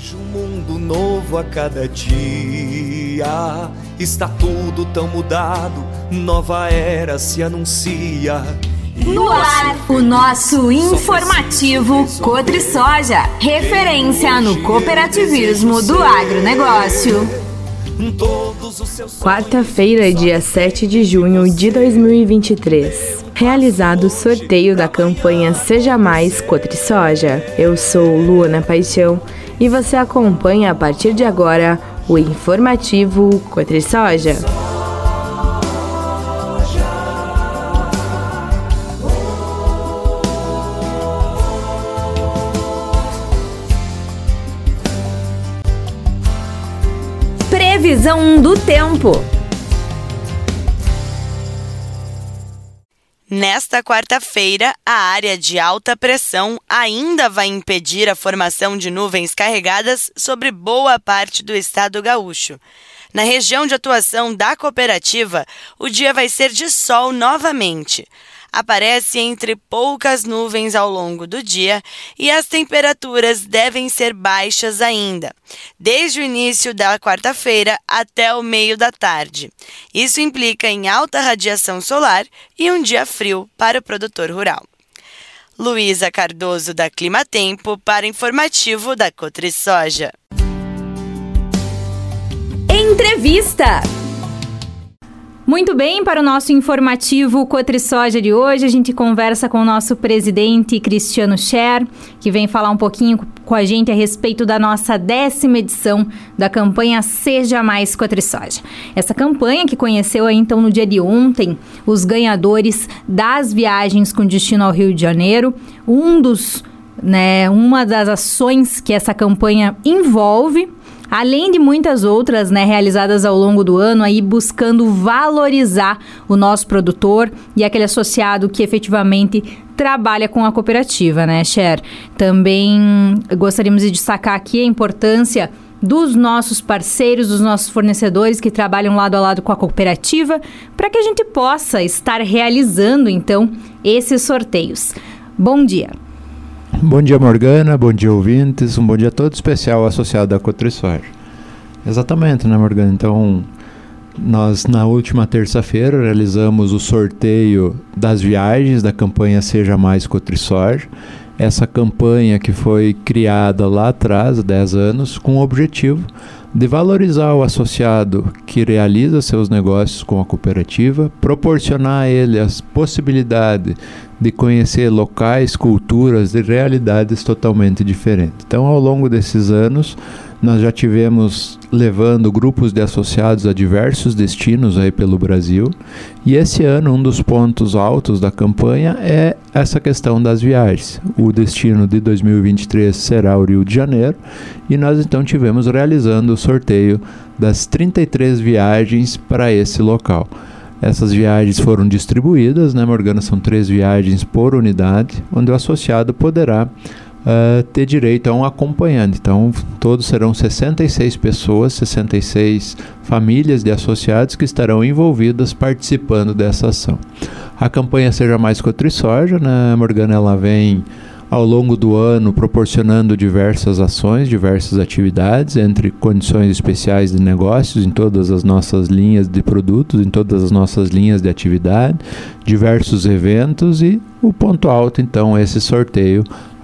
Vejo um mundo novo a cada dia. Está tudo tão mudado, nova era se anuncia. No ar, o nosso informativo Cotrisoja, referência no cooperativismo do agronegócio. Quarta-feira, dia 7 de junho de 2023. Realizado o sorteio da campanha Seja Mais Cotrisoja. Eu sou Luana Paixão e você acompanha a partir de agora o informativo Cotrisoja. Previsão do tempo. Nesta quarta-feira, a área de alta pressão ainda vai impedir a formação de nuvens carregadas sobre boa parte do estado gaúcho. Na região de atuação da cooperativa, o dia vai ser de sol novamente. Aparece entre poucas nuvens ao longo do dia e as temperaturas devem ser baixas ainda, desde o início da quarta-feira até o meio da tarde. Isso implica em alta radiação solar e um dia frio para o produtor rural. Luísa Cardoso, da Climatempo, para o informativo da Cotrisoja. Entrevista. Muito bem, para o nosso informativo Cotrisoja de hoje, a gente conversa com o nosso presidente Cristiano Scher, que vem falar um pouquinho com a gente a respeito da nossa 10ª edição da campanha Seja Mais Cotrisoja. Essa campanha que conheceu aí, então, no dia de ontem, os ganhadores das viagens com destino ao Rio de Janeiro. Uma das ações que essa campanha envolve, além de muitas outras, realizadas ao longo do ano, aí buscando valorizar o nosso produtor e aquele associado que efetivamente trabalha com a cooperativa, Scher? Também gostaríamos de destacar aqui a importância dos nossos parceiros, dos nossos fornecedores que trabalham lado a lado com a cooperativa, para que a gente possa estar realizando, então, esses sorteios. Bom dia. Bom dia, Morgana, bom dia, ouvintes, um bom dia todo especial associado à Cotrisoja. Exatamente, Morgana? Então, nós na última terça-feira realizamos o sorteio das viagens da campanha Seja Mais Cotrisoja. Essa campanha que foi criada lá atrás, há 10 anos, com o objetivo de valorizar o associado que realiza seus negócios com a cooperativa, proporcionar a ele a possibilidade de conhecer locais, culturas e realidades totalmente diferentes. Então, ao longo desses anos, nós já tivemos levando grupos de associados a diversos destinos aí pelo Brasil, e esse ano um dos pontos altos da campanha é essa questão das viagens. O destino de 2023 será o Rio de Janeiro, e nós então tivemos realizando o sorteio das 33 viagens para esse local. Essas viagens foram distribuídas, Morgana? São 3 viagens por unidade, onde o associado poderá ter direito a um acompanhante. Então, todos serão 66 pessoas, 66 famílias de associados que estarão envolvidas participando dessa ação. A campanha Seja Mais Cotrisoja, Morgana? Ela vem ao longo do ano proporcionando diversas ações, diversas atividades, entre condições especiais de negócios em todas as nossas linhas de produtos, em todas as nossas linhas de atividade, diversos eventos e o ponto alto, então, esse sorteio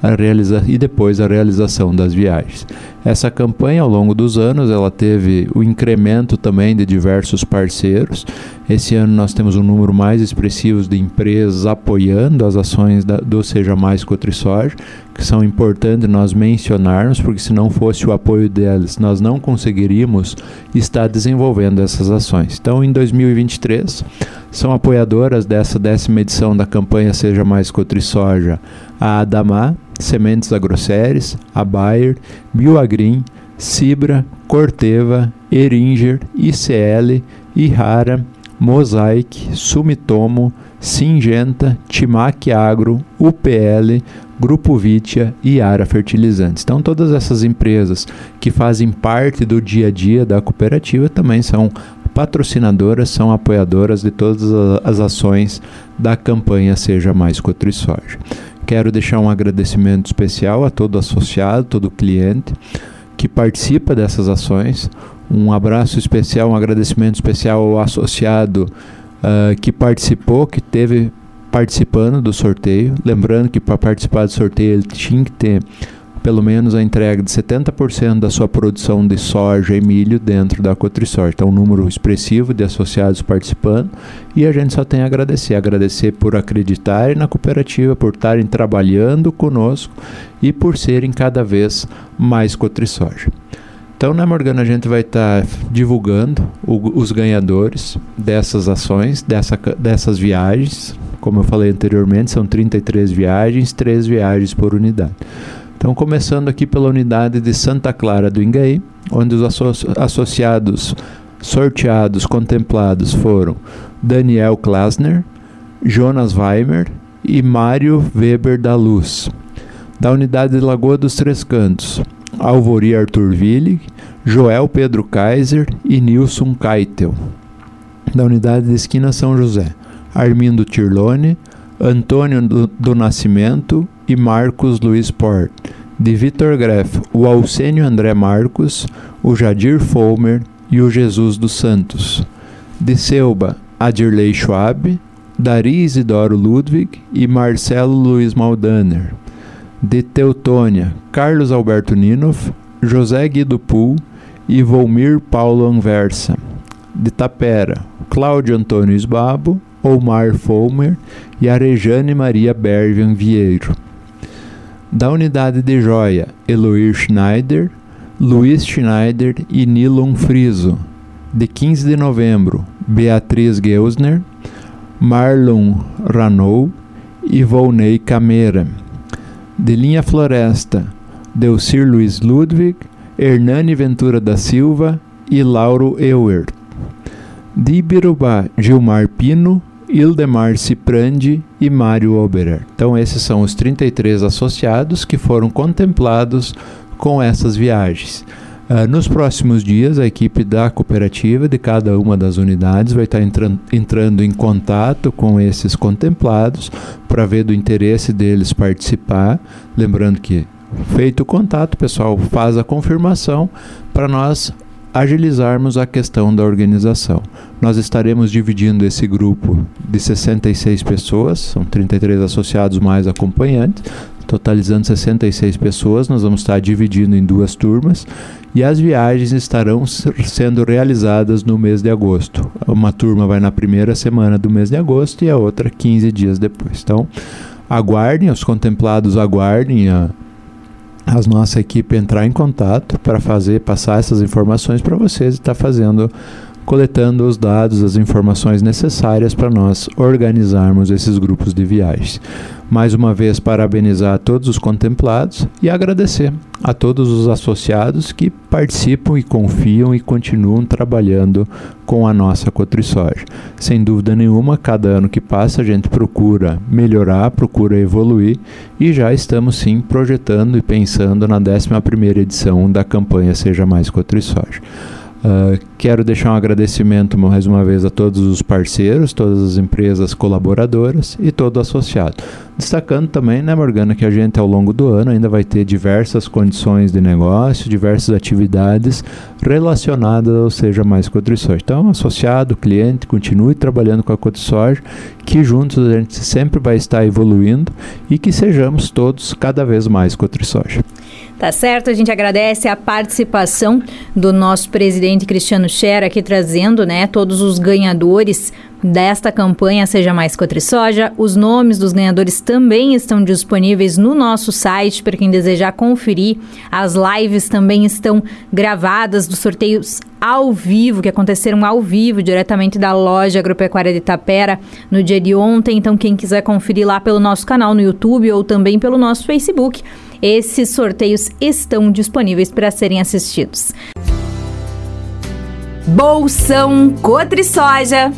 e depois a realização das viagens. Essa campanha, ao longo dos anos, ela teve o incremento também de diversos parceiros. Esse ano nós temos um número mais expressivo de empresas apoiando as ações do Seja Mais Cotrisoja, que são importantes nós mencionarmos, porque se não fosse o apoio delas, nós não conseguiríamos estar desenvolvendo essas ações. Então, em 2023, são apoiadoras dessa 10ª edição da campanha Seja Mais Cotrisoja a Adamar, Sementes Agroceres, a Bayer, Bioagrim, Cibra, Corteva, Eringer, ICL, Ihara, Mosaic, Sumitomo, Syngenta, Timac Agro, UPL, Grupo Vitia e Ara Fertilizantes. Então, todas essas empresas que fazem parte do dia a dia da cooperativa também são patrocinadoras, são apoiadoras de todas as ações da campanha Seja Mais Cotrisoja. Quero deixar um agradecimento especial a todo associado, todo cliente que participa dessas ações. Um abraço especial, um agradecimento especial ao associado que participou, que teve participando do sorteio. Lembrando que para participar do sorteio ele tinha que ter pelo menos a entrega de 70% da sua produção de soja e milho dentro da Cotrisoja. Então, um número expressivo de associados participando, e a gente só tem a agradecer por acreditarem na cooperativa, por estarem trabalhando conosco e por serem cada vez mais Cotrisoja. Então, né, Morgana, a gente vai estar divulgando os ganhadores dessas ações, dessas viagens. Como eu falei anteriormente, são 33 viagens, 3 viagens por unidade. Então, começando aqui pela unidade de Santa Clara do Ingaí, onde os associados sorteados, contemplados foram Daniel Klasner, Jonas Weimer e Mário Weber da Luz. Da unidade de Lagoa dos Três Cantos, Alvori Arthur Willig, Joel Pedro Kaiser e Nilson Keitel. Da unidade de Esquina São José, Armindo Tirlone, Antônio do Nascimento e Marcos Luiz Port. De Vitor Greff, o Alcênio André Marcos, o Jadir Folmer e o Jesus dos Santos. De Selba, Adirley Schwab, Dari Isidoro Ludwig e Marcelo Luiz Maldaner. De Teutônia, Carlos Alberto Ninoff, José Guido Pool e Volmir Paulo Anversa. De Tapera, Cláudio Antônio Esbabo, Omar Folmer e Arejane Maria Bervian Vieiro. Da unidade de Joia, Eloir Schneider, Luiz Schneider e Nilon Friso. De 15 de novembro, Beatriz Geusner, Marlon Ranou e Volney Camera. De Linha Floresta, Delcir Luiz Ludwig, Hernani Ventura da Silva e Lauro Euer. De Ibirubá, Gilmar Pino, Ildemar Ciprandi e Mário Oberer. Então, esses são os 33 associados que foram contemplados com essas viagens. Nos próximos dias, a equipe da cooperativa de cada uma das unidades vai estar entrando em contato com esses contemplados para ver do interesse deles participar. Lembrando que, feito o contato, o pessoal faz a confirmação para nós agilizarmos a questão da organização. Nós estaremos dividindo esse grupo de 66 pessoas, são 33 associados mais acompanhantes, totalizando 66 pessoas. Nós vamos estar dividindo em 2 turmas e as viagens estarão sendo realizadas no mês de agosto. Uma turma vai na primeira semana do mês de agosto e a outra 15 dias depois. Então, aguardem, os contemplados aguardem a nossa equipe entrar em contato para passar essas informações para vocês e estar coletando os dados, as informações necessárias para nós organizarmos esses grupos de viagens. Mais uma vez, parabenizar a todos os contemplados e agradecer a todos os associados que participam e confiam e continuam trabalhando com a nossa Cotrisoja. Sem dúvida nenhuma, cada ano que passa a gente procura melhorar, procura evoluir e já estamos sim projetando e pensando na 11ª edição da campanha Seja Mais Cotrisoja. Quero deixar um agradecimento mais uma vez a todos os parceiros, todas as empresas colaboradoras e todo associado. Destacando também, né, Morgana, que a gente ao longo do ano ainda vai ter diversas condições de negócio, diversas atividades relacionadas ao Seja Mais Cotrisoja. Então, associado, cliente, continue trabalhando com a Cotrisoja, que juntos a gente sempre vai estar evoluindo e que sejamos todos cada vez mais Cotrisoja. Tá certo, a gente agradece a participação do nosso presidente Cristiano Scher aqui trazendo, né, todos os ganhadores desta campanha Seja Mais Cotrisoja. Os nomes dos ganhadores também estão disponíveis no nosso site para quem desejar conferir. As lives também estão gravadas dos sorteios ao vivo, que aconteceram ao vivo, diretamente da loja agropecuária de Tapera no dia de ontem. Então, quem quiser conferir lá pelo nosso canal no YouTube ou também pelo nosso Facebook, esses sorteios estão disponíveis para serem assistidos. Bolsão Cotrisoja.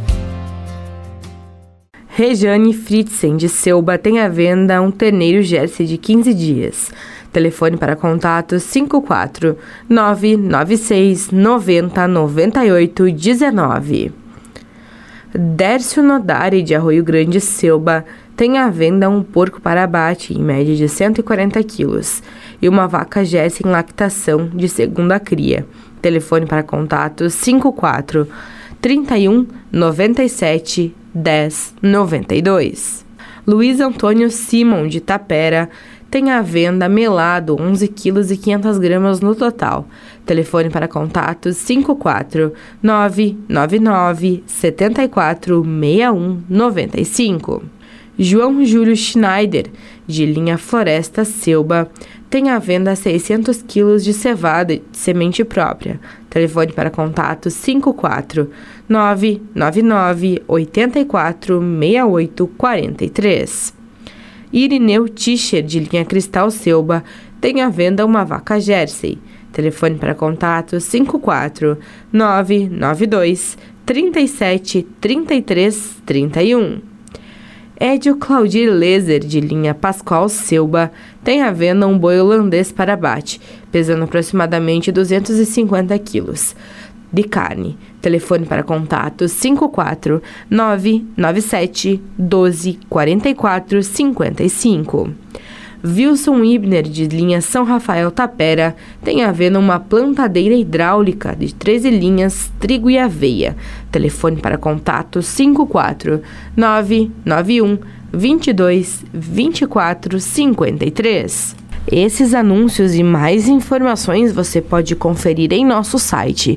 Rejane Fritzen, de Selba, tem à venda um terneiro Jersey de 15 dias. Telefone para contato 54 996 90 98 19. Dércio Nodari, de Arroio Grande, Selba, tem à venda um porco para abate, em média de 140 quilos, e uma vaca Jersey em lactação de segunda cria. Telefone para contato 54 31 97 10 92. Luiz Antônio Simon de Tapera tem à venda melado 11 kg e 500 gramas no total. Telefone para contato 54 999 74 61 95. João Júlio Schneider, de linha Floresta Selba, tem à venda 600 kg de cevada de semente própria. Telefone para contato 54 999 84 68 43. Irineu Tischer, de linha Cristal Selba, tem à venda uma vaca Jersey. Telefone para contato 54 992 37 33 31. Edio Claudir Leser, de linha Pascoal Selba, tem à venda um boi holandês para abate, pesando aproximadamente 250 quilos de carne. Telefone para contato 54 997 12 44 55. Wilson Ibner, de linha São Rafael Tapera, tem à venda uma plantadeira hidráulica de 13 linhas, trigo e aveia. Telefone para contato 54 991 22 24 53. Esses anúncios e mais informações você pode conferir em nosso site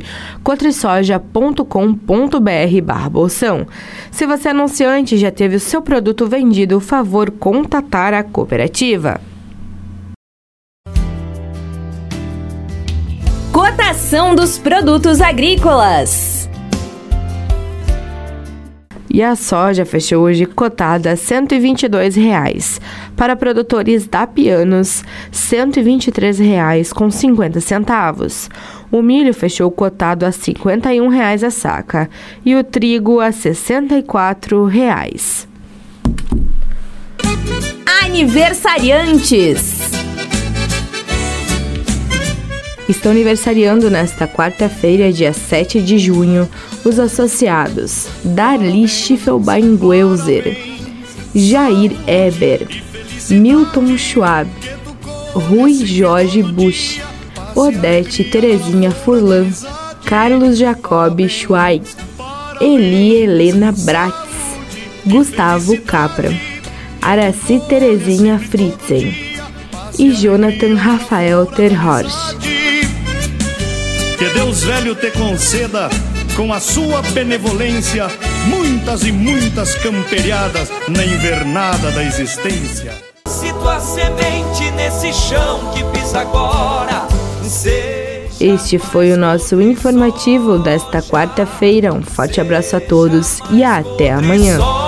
cotrisoja.com.br/bolsão. Se você é anunciante e já teve o seu produto vendido, favor contatar a cooperativa. Cotação dos produtos agrícolas. E a soja fechou hoje cotada a R$ 122,00. Para produtores da Pianos, R$ 123,50. O milho fechou cotado a R$ 51,00 a saca e o trigo a R$ 64,00. Aniversariantes. Estão aniversariando nesta quarta-feira, dia 7 de junho, os associados Darli Schiffelbein-Guelzer, Jair Eber, Milton Schwab, Rui Jorge Busch, Odete Terezinha Furlan, Carlos Jacob Schweig, Eli Helena Bratz, Gustavo Capra, Araci Terezinha Fritzen e Jonathan Rafael Terhorst. Que Deus velho te conceda, com a sua benevolência, muitas e muitas camperiadas na invernada da existência. Se tua semente nesse chão que pisa agora, Este foi o nosso informativo desta quarta-feira. Um forte abraço a todos e até amanhã.